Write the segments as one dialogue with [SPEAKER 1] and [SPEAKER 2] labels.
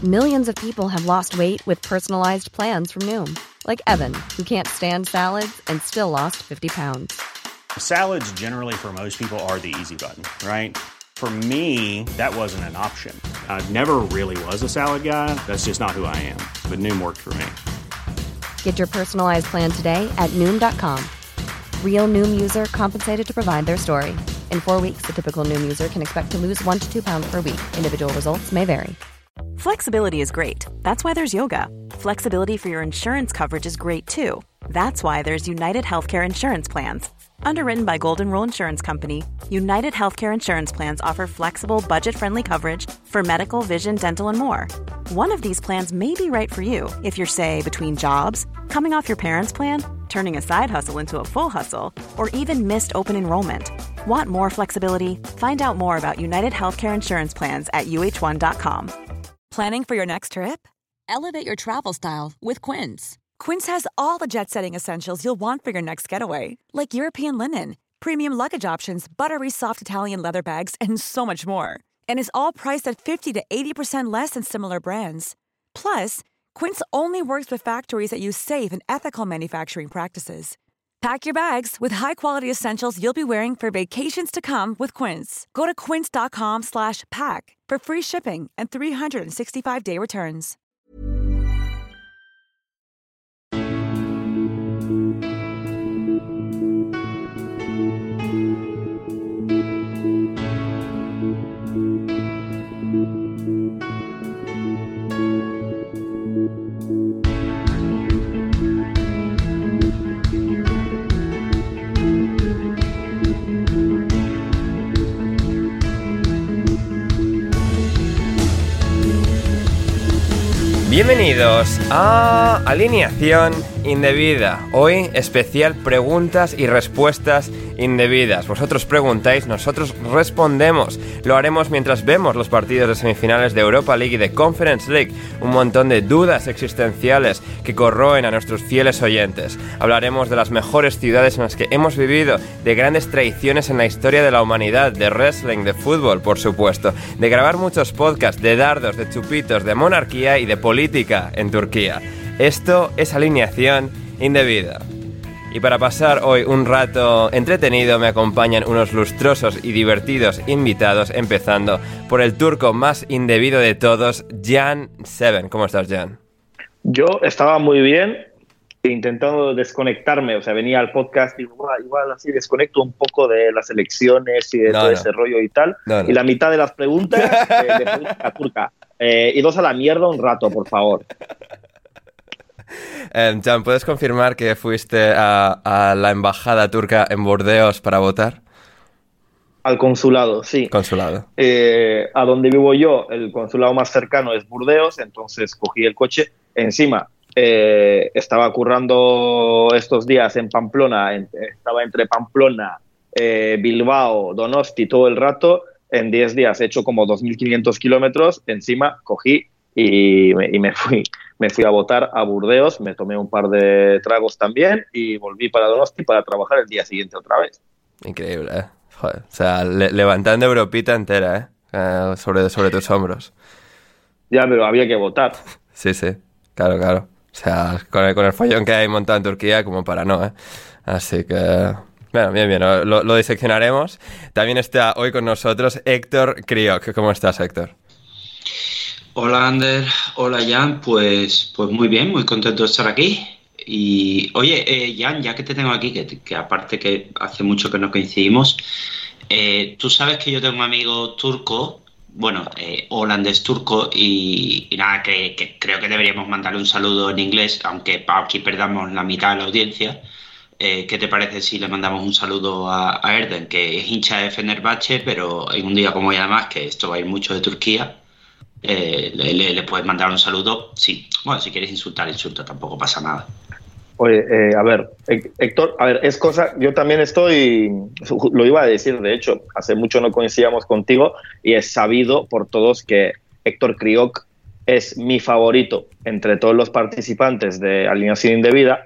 [SPEAKER 1] Millions of people have lost weight with personalized plans from Noom. Like Evan, who can't stand salads and still lost 50 pounds.
[SPEAKER 2] Salads generally for most people are the easy button, right? For me, that wasn't an option. I never really was a salad guy. That's just not who I am. But Noom worked for me.
[SPEAKER 1] Get your personalized plan today at Noom.com. Real Noom user compensated to provide their story. In 4 weeks, the typical Noom user can expect to lose 1 to 2 pounds per week. Individual results may vary.
[SPEAKER 3] Flexibility is great. That's why there's yoga. Flexibility for your insurance coverage is great too. That's why there's United Healthcare Insurance Plans. Underwritten by Golden Rule Insurance Company, United Healthcare Insurance Plans offer flexible, budget-friendly coverage for medical, vision, dental, and more. One of these plans may be right for you if you're, say, between jobs, coming off your parents' plan, turning a side hustle into a full hustle, or even missed open enrollment. Want more flexibility? Find out more about United Healthcare Insurance Plans at uh1.com.
[SPEAKER 4] Planning for your next trip? Elevate your travel style with Quince. Quince has all the jet-setting essentials you'll want for your next getaway, like European linen, premium luggage options, buttery soft Italian leather bags, and so much more. And is all priced at 50 to 80% less than similar brands. Plus, Quince only works with factories that use safe and ethical manufacturing practices. Pack your bags with high-quality essentials you'll be wearing for vacations to come with Quince. Go to quince.com/pack for free shipping and 365-day returns.
[SPEAKER 5] Bienvenidos a Alineación Indebida. Hoy especial preguntas y respuestas indebidas. Vosotros preguntáis, nosotros respondemos. Lo haremos mientras vemos los partidos de semifinales de Europa League y de Conference League. Un montón de dudas existenciales que corroen a nuestros fieles oyentes. Hablaremos de las mejores ciudades en las que hemos vivido, de grandes traiciones en la historia de la humanidad, de wrestling, de fútbol, por supuesto, de grabar muchos podcasts, de dardos, de chupitos, de monarquía y de política en Turquía. Esto es Alineación Indebida. Y para pasar hoy un rato entretenido me acompañan unos lustrosos y divertidos invitados, empezando por el turco más indebido de todos, Jan Seven. ¿Cómo estás, Jan?
[SPEAKER 6] Yo estaba muy bien, intentando desconectarme, o sea, venía al podcast y igual así desconecto un poco de las elecciones y de todo ese rollo y tal, y la mitad de las preguntas de política turca. Idos a la mierda un rato, por favor.
[SPEAKER 5] Jan, ¿puedes confirmar que fuiste a la embajada turca en Burdeos para votar?
[SPEAKER 6] Al consulado, sí.
[SPEAKER 5] Consulado.
[SPEAKER 6] A donde vivo yo, el consulado más cercano es Burdeos, entonces cogí el coche. Encima, estaba currando estos días en Pamplona, estaba entre Pamplona, Bilbao, Donosti todo el rato. En 10 días he hecho como 2.500 kilómetros. Encima cogí y me fui a votar a Burdeos, me tomé un par de tragos también y volví para Donosti para trabajar el día siguiente otra vez.
[SPEAKER 5] Increíble, ¿eh? Joder, o sea, levantando Europita entera, sobre tus hombros.
[SPEAKER 6] Ya, pero había que votar.
[SPEAKER 5] Sí, claro. O sea, con el follón que hay montado en Turquía, como para no, ¿eh? Así que... Bueno, bien, lo diseccionaremos. También está hoy con nosotros Héctor Kriok. ¿Cómo estás, Héctor?
[SPEAKER 7] Hola, Ander. Hola, Jan. Pues muy bien, muy contento de estar aquí. Y, oye, Jan, ya que te tengo aquí, que aparte que hace mucho que no coincidimos, tú sabes que yo tengo un amigo turco, holandés turco, y nada, que creo que deberíamos mandarle un saludo en inglés, aunque aquí perdamos la mitad de la audiencia. ¿Qué te parece si le mandamos un saludo a Erden, que es hincha de Fenerbahce, pero en un día como hoy, además, que esto va a ir mucho de Turquía, le puedes mandar un saludo? Sí, bueno, si quieres insulta, tampoco pasa nada.
[SPEAKER 6] Oye, a ver, Héctor, es cosa, yo también lo iba a decir, de hecho, hace mucho no coincidíamos contigo y es sabido por todos que Héctor Kriok es mi favorito entre todos los participantes de Alineación Indebida,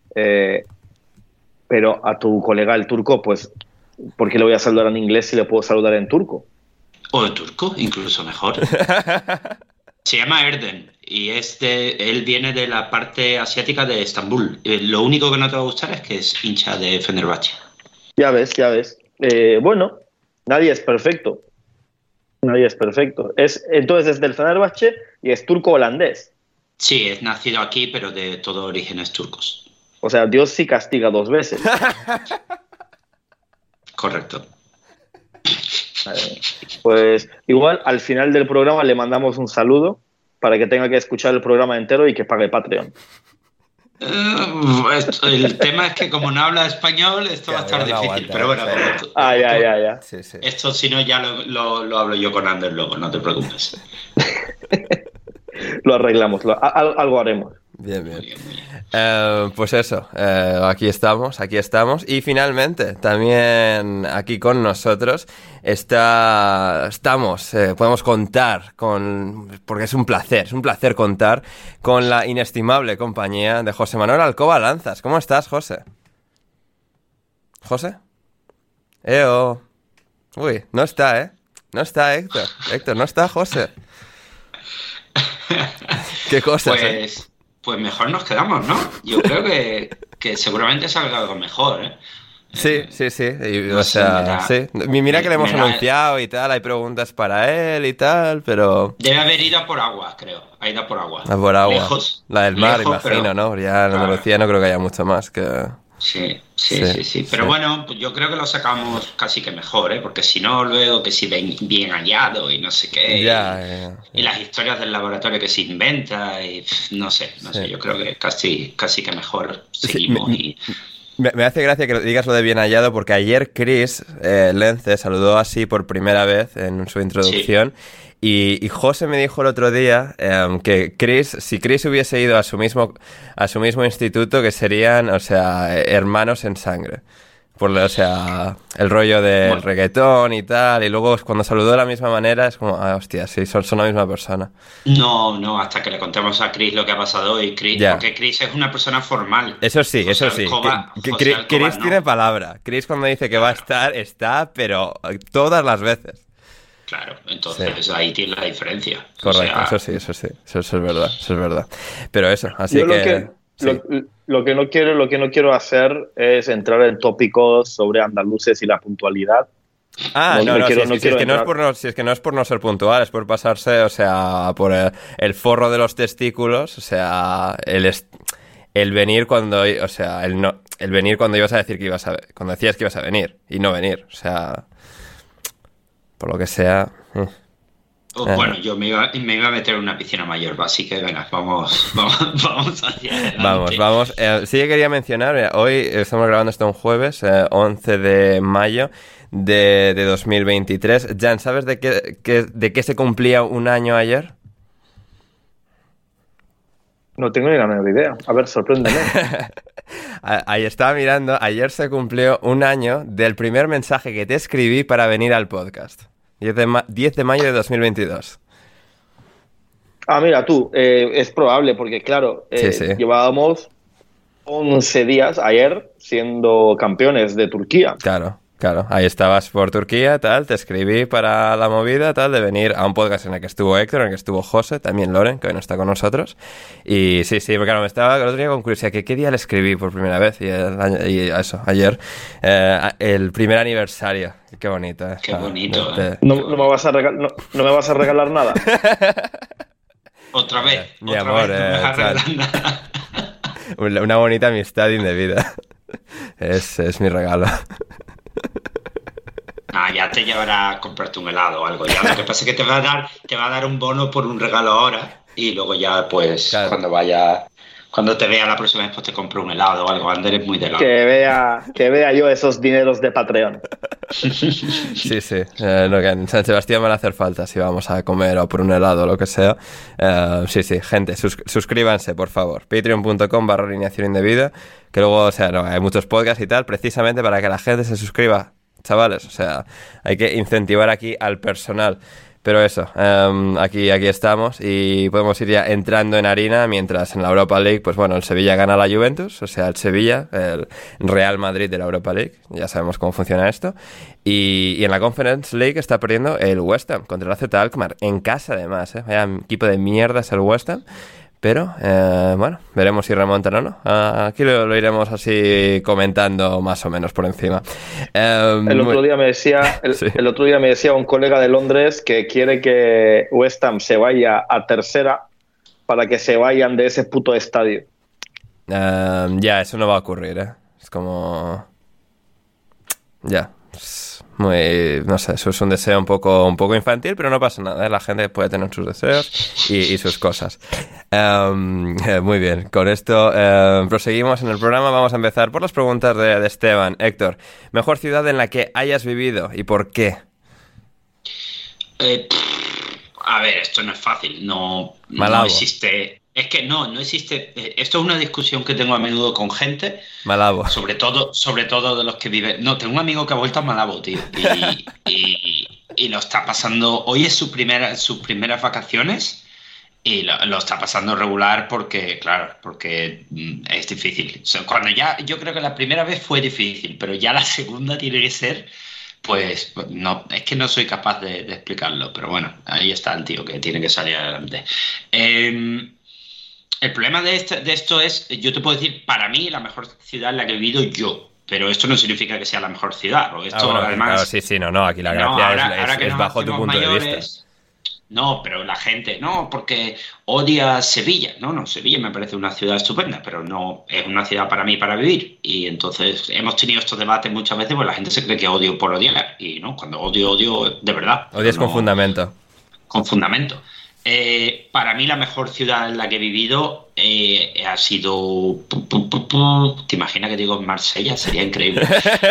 [SPEAKER 6] pero a tu colega el turco, pues, ¿por qué le voy a saludar en inglés si le puedo saludar en turco?
[SPEAKER 7] O en turco, incluso mejor. Se llama Erden y él viene de la parte asiática de Estambul. Lo único que no te va a gustar es que es hincha de Fenerbahce.
[SPEAKER 6] Ya ves. Bueno, nadie es perfecto. Entonces es del Fenerbahce y es turco-holandés.
[SPEAKER 7] Sí, es nacido aquí, pero de todos orígenes turcos.
[SPEAKER 6] O sea, Dios sí castiga 2 veces.
[SPEAKER 7] Correcto.
[SPEAKER 6] Pues igual al final del programa le mandamos un saludo para que tenga que escuchar el programa entero y que pague Patreon.
[SPEAKER 7] El tema es que como no habla español, esto va a estar difícil.
[SPEAKER 5] Aguanta,
[SPEAKER 7] pero bueno,
[SPEAKER 6] Ya.
[SPEAKER 5] Sí.
[SPEAKER 7] Esto si no ya lo hablo yo con Ander luego, no te preocupes.
[SPEAKER 6] Lo arreglamos, algo haremos.
[SPEAKER 5] Bien. Pues eso, aquí estamos. Y finalmente, también aquí con nosotros podemos contar porque es un placer contar con la inestimable compañía de José Manuel Alcoba Lanzas. ¿Cómo estás, José? ¿José? Uy, no está, ¿eh? No está Héctor. Héctor, no está José. ¿Qué cosas?
[SPEAKER 7] Pues mejor nos quedamos, ¿no? Yo creo que seguramente salga algo mejor, ¿eh?
[SPEAKER 5] Sí. Sí. Mira que le hemos anunciado y tal, hay preguntas para él y tal, pero...
[SPEAKER 7] Debe haber ido a por agua, creo. Ha ido a por agua.
[SPEAKER 5] A por agua.
[SPEAKER 7] Lejos.
[SPEAKER 5] La del mar,
[SPEAKER 7] lejos,
[SPEAKER 5] imagino,
[SPEAKER 7] pero...
[SPEAKER 5] ¿no? Ya en Andalucía no creo que haya mucho más que...
[SPEAKER 7] Sí. Pero bueno, pues yo creo que lo sacamos casi que mejor, ¿eh? Porque si no, luego que si bien hallado y no sé qué.
[SPEAKER 5] Ya.
[SPEAKER 7] Y las historias del laboratorio que se inventa y no sé. Yo creo que casi que mejor seguimos
[SPEAKER 5] Me hace gracia que digas lo de bien hallado porque ayer Chris Lence saludó así por primera vez en su introducción. Sí. Y José me dijo el otro día que si Chris hubiese ido a su mismo instituto, que serían, o sea, hermanos en sangre. O sea, el rollo del reggaetón y tal, y luego cuando saludó de la misma manera es como, hostia, sí, son la misma persona.
[SPEAKER 7] No, hasta que le contemos a Chris lo que ha pasado hoy, porque Chris es una persona formal.
[SPEAKER 5] Eso sí. Chris tiene palabra. Chris cuando dice que va a estar, está, pero todas las veces.
[SPEAKER 7] Claro, entonces ahí tiene la diferencia.
[SPEAKER 5] Correcto, o sea... eso es verdad. Pero eso, así
[SPEAKER 6] yo
[SPEAKER 5] que...
[SPEAKER 6] Lo que no quiero hacer es entrar en tópicos sobre andaluces y la puntualidad.
[SPEAKER 5] Si es que no es por no ser puntual, es por pasarse, o sea, por el forro de los testículos, o sea, el venir cuando, o sea, el venir cuando ibas a decir que cuando decías que ibas a venir y no venir, o sea... Por lo que sea...
[SPEAKER 7] Bueno, yo me iba a meter en una piscina mayor, así que venga, vamos hacia adelante.
[SPEAKER 5] Vamos. Sí que quería mencionar, hoy estamos grabando esto un jueves, 11 de mayo de 2023. Jan, ¿sabes de qué se cumplía un año ayer?
[SPEAKER 6] No tengo ni la menor idea. A ver, sorpréndeme.
[SPEAKER 5] Ahí estaba mirando. Ayer se cumplió un año del primer mensaje que te escribí para venir al podcast. 10 de mayo de 2022.
[SPEAKER 6] Mira tú. Es probable porque, claro, llevábamos 11 días ayer siendo campeones de Turquía.
[SPEAKER 5] Claro, ahí estabas por Turquía, tal, te escribí para la movida, tal, de venir a un podcast en el que estuvo Héctor, en el que estuvo José, también Loren, que hoy no está con nosotros. Y sí, porque claro, me estaba el otro día con curiosidad, que qué día le escribí por primera vez, y ayer, el primer aniversario. Qué bonito,
[SPEAKER 7] Qué bonito,
[SPEAKER 6] No me vas a regalar nada.
[SPEAKER 7] Otra vez,
[SPEAKER 5] mi amor,
[SPEAKER 7] no me vas a regalar nada.
[SPEAKER 5] Una bonita amistad indebida. Es mi regalo.
[SPEAKER 7] Ya te llevará a comprarte un helado o algo. Ya lo que pasa es que te va a dar un bono por un regalo ahora y luego ya, pues, claro. Cuando te vea la próxima vez, pues te compro un helado o algo. Ander es muy delgado.
[SPEAKER 6] Que vea yo esos dineros de Patreon.
[SPEAKER 5] Sí. En San Sebastián van a hacer falta si vamos a comer o por un helado o lo que sea. Sí, gente, suscríbanse, por favor. Patreon.com/alineación indebida. Que luego, o sea, hay muchos podcasts y tal, precisamente para que la gente se suscriba. Chavales, o sea, hay que incentivar aquí al personal. Pero eso, aquí estamos y podemos ir ya entrando en harina, mientras en la Europa League, pues bueno, el Sevilla gana a la Juventus, o sea, el Sevilla, el Real Madrid de la Europa League, ya sabemos cómo funciona esto. Y en la Conference League está perdiendo el West Ham contra el AZ Alkmaar, en casa además, vaya equipo de mierda es el West Ham. Pero, bueno, veremos si remontan o no. Aquí lo iremos así comentando más o menos por encima.
[SPEAKER 6] El otro día me decía un colega de Londres que quiere que West Ham se vaya a tercera para que se vayan de ese puto estadio.
[SPEAKER 5] Ya, eso no va a ocurrir, ¿eh? Es como... Ya, muy, no sé, eso es un deseo un poco infantil, pero no pasa nada, ¿eh? La gente puede tener sus deseos y sus cosas. Muy bien, con esto proseguimos en el programa. Vamos a empezar por las preguntas de Esteban. Héctor, ¿mejor ciudad en la que hayas vivido y por qué?
[SPEAKER 7] A ver, esto no es fácil, no existe. Es que no existe. Esto es una discusión que tengo a menudo con gente.
[SPEAKER 5] Malabo.
[SPEAKER 7] Sobre todo de los que viven. No, tengo un amigo que ha vuelto a Malabo, tío. Y lo está pasando. Hoy es sus primeras vacaciones y lo está pasando regular porque es difícil. O sea, yo creo que la primera vez fue difícil, pero ya la segunda tiene que ser. Pues no, es que no soy capaz de explicarlo, pero bueno, ahí está el tío que tiene que salir adelante. El problema de esto es, yo te puedo decir, para mí la mejor ciudad en la que he vivido yo, pero esto no significa que sea la mejor ciudad. Porque esto,
[SPEAKER 5] bueno,
[SPEAKER 7] además,
[SPEAKER 5] claro, no, aquí la gracia es bajo tu punto de vista.
[SPEAKER 7] No, pero la gente, no, porque odia Sevilla. No, Sevilla me parece una ciudad estupenda, pero no es una ciudad para mí para vivir. Y entonces hemos tenido estos debates muchas veces, pues la gente se cree que odio por odiar. Y no, cuando odio de verdad.
[SPEAKER 5] Odias con fundamento.
[SPEAKER 7] Con fundamento. Para mí la mejor ciudad en la que he vivido ha sido... ¿Te imaginas que digo Marsella? Sería increíble.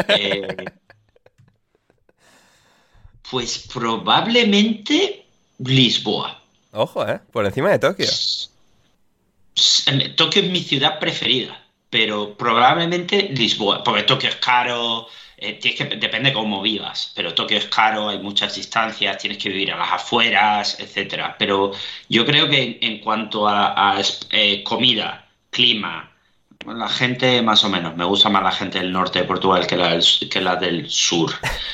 [SPEAKER 7] Pues probablemente Lisboa.
[SPEAKER 5] Ojo, por encima de Tokio.
[SPEAKER 7] Tokio es mi ciudad preferida, pero probablemente Lisboa, porque Tokio es caro... depende cómo vivas, pero Tokio es caro, hay muchas distancias, tienes que vivir a las afueras, etcétera. Pero yo creo que en cuanto a comida, clima, la gente más o menos, me gusta más la gente del norte de Portugal que la del sur.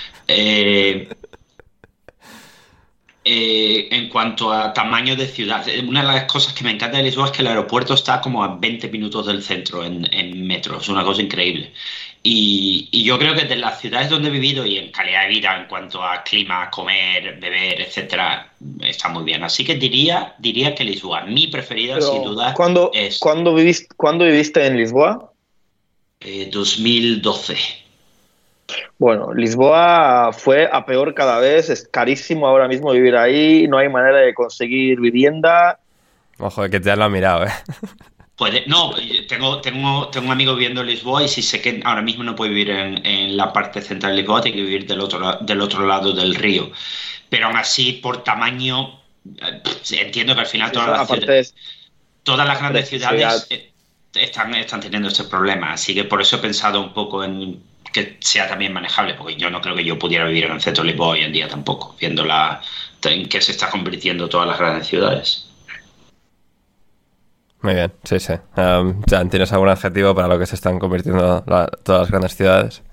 [SPEAKER 7] En cuanto a tamaño de ciudad, una de las cosas que me encanta de Lisboa es que el aeropuerto está como a 20 minutos del centro en metro, es una cosa increíble. Y yo creo que de las ciudades donde he vivido y en calidad de vida, en cuanto a clima, comer, beber, etcétera, está muy bien. Así que diría que Lisboa, mi preferida. Pero sin duda, es...
[SPEAKER 6] ¿Cuándo viviste en Lisboa?
[SPEAKER 7] 2012.
[SPEAKER 6] Bueno, Lisboa fue a peor cada vez, es carísimo ahora mismo vivir ahí, no hay manera de conseguir vivienda.
[SPEAKER 5] Ojo, que te lo has mirado,
[SPEAKER 7] No, tengo un amigo viviendo en Lisboa y sí sé que ahora mismo no puede vivir en la parte central de Lisboa, tiene que vivir del otro lado del río. Pero aún así, por tamaño, entiendo que al final todas las grandes ciudades están teniendo este problema. Así que por eso he pensado un poco en que sea también manejable, porque yo no creo que yo pudiera vivir en el centro de Lisboa hoy en día tampoco, viendo en qué se está convirtiendo todas las grandes ciudades.
[SPEAKER 5] Muy bien, sí. Jan, ¿tienes algún adjetivo para lo que se están convirtiendo todas las grandes ciudades?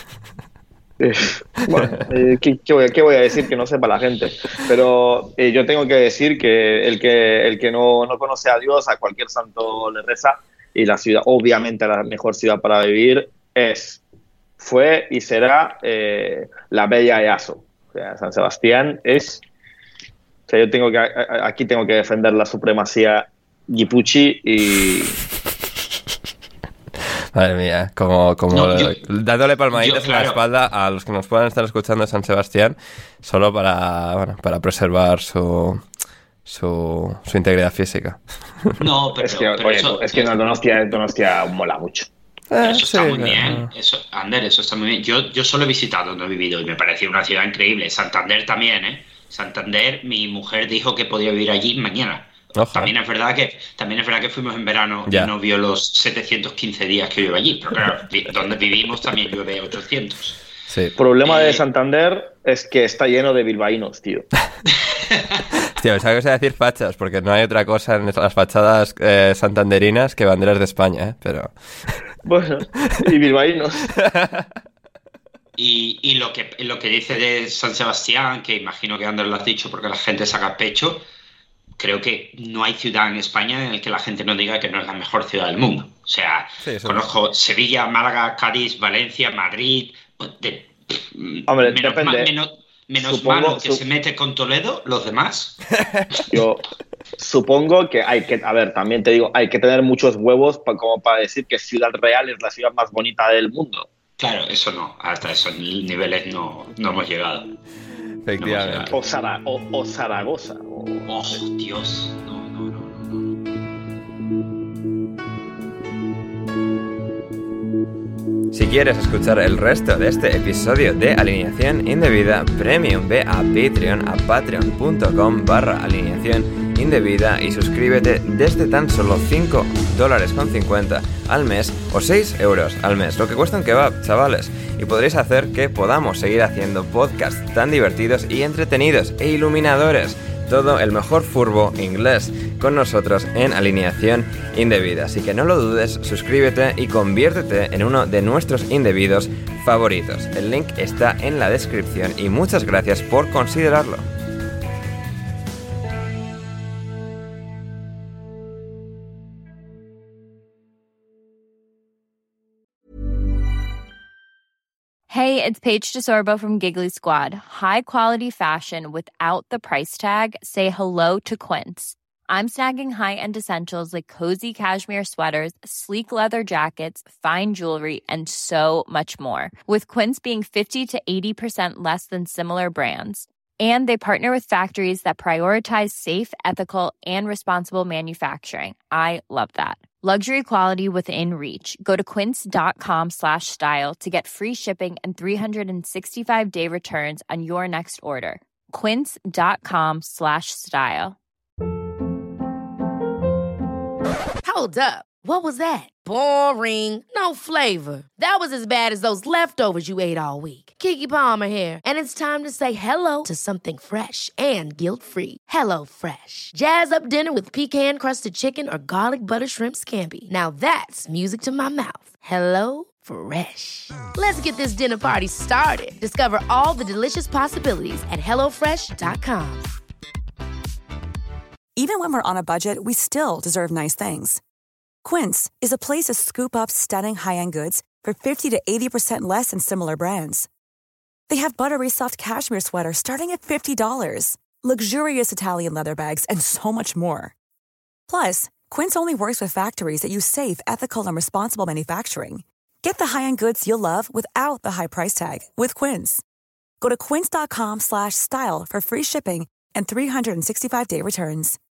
[SPEAKER 6] Bueno, ¿qué voy a decir que no sepa la gente? Pero yo tengo que decir que el que no conoce a Dios, a cualquier santo le reza, y la ciudad, obviamente la mejor ciudad para vivir fue y será la Bella Easo. O sea, San Sebastián es... O sea, aquí tengo que defender la supremacía Guipucci y...
[SPEAKER 5] Madre mía, dándole palmaditas en la espalda a los que nos puedan estar escuchando de San Sebastián, solo para preservar su integridad física.
[SPEAKER 7] No, pero
[SPEAKER 6] es que Donostia mola mucho.
[SPEAKER 7] Eso está muy bien. Ander, eso está muy bien. Yo solo he visitado, no he vivido, y me pareció una ciudad increíble. Santander también, Santander, mi mujer dijo que podía vivir allí mañana. Ojo. También es verdad que fuimos en verano y no vio los 715 días que llueve allí, pero claro, donde vivimos también llueve 800.
[SPEAKER 6] Sí. El problema de Santander es que está lleno de bilbaínos, tío.
[SPEAKER 5] Hostia, pensaba que os iba a decir fachas, porque no hay otra cosa en las fachadas santanderinas que banderas de España, ¿eh? Pero...
[SPEAKER 6] Bueno, y bilbaínos.
[SPEAKER 7] Y lo que dice de San Sebastián, que imagino que Ander lo has dicho porque la gente saca pecho, creo que no hay ciudad en España en la que la gente no diga que no es la mejor ciudad del mundo. O sea, sí, conozco Sevilla, Málaga, Cádiz, Valencia, Madrid.
[SPEAKER 6] Hombre, depende.
[SPEAKER 7] Menos malo que se mete con Toledo, los demás.
[SPEAKER 6] Yo supongo que a ver, también te digo, hay que tener muchos huevos como para decir que Ciudad Real es la ciudad más bonita del mundo.
[SPEAKER 7] Claro, eso no, hasta esos niveles no hemos llegado.
[SPEAKER 5] Efectivamente.
[SPEAKER 6] O Zaragoza.
[SPEAKER 7] Oh, Dios, no.
[SPEAKER 5] Si quieres escuchar el resto de este episodio de Alineación Indebida Premium, ve a Patreon, a patreon.com/alineación indebida y suscríbete desde tan solo $5.50 al mes o 6 euros al mes, lo que cuesta un kebab, chavales, y podréis hacer que podamos seguir haciendo podcasts tan divertidos y entretenidos e iluminadores. Todo el mejor furbo inglés con nosotros en Alineación Indebida. Así que no lo dudes, suscríbete y conviértete en uno de nuestros indebidos favoritos. El link está en la descripción y muchas gracias por considerarlo.
[SPEAKER 8] Hey, it's Paige DeSorbo from Giggly Squad. High quality fashion without the price tag. Say hello to Quince. I'm snagging high-end essentials like cozy cashmere sweaters, sleek leather jackets, fine jewelry, and so much more. With Quince being 50 to 80% less than similar brands. And they partner with factories that prioritize safe, ethical, and responsible manufacturing. I love that. Luxury quality within reach. Go to quince.com/style to get free shipping and 365-day returns on your next order. Quince.com/style.
[SPEAKER 9] Hold up. What was that? Boring. No flavor. That was as bad as those leftovers you ate all week. Keke Palmer here, and it's time to say hello to something fresh and guilt-free. Hello Fresh. Jazz up dinner with pecan-crusted chicken or garlic butter shrimp scampi. Now that's music to my mouth. Hello Fresh. Let's get this dinner party started. Discover all the delicious possibilities at hellofresh.com.
[SPEAKER 4] Even when we're on a budget, we still deserve nice things. Quince is a place to scoop up stunning high-end goods for 50 to 80% less than similar brands. They have buttery soft cashmere sweaters starting at $50, luxurious Italian leather bags, and so much more. Plus, Quince only works with factories that use safe, ethical, and responsible manufacturing. Get the high-end goods you'll love without the high price tag with Quince. Go to quince.com/style for free shipping and 365-day returns.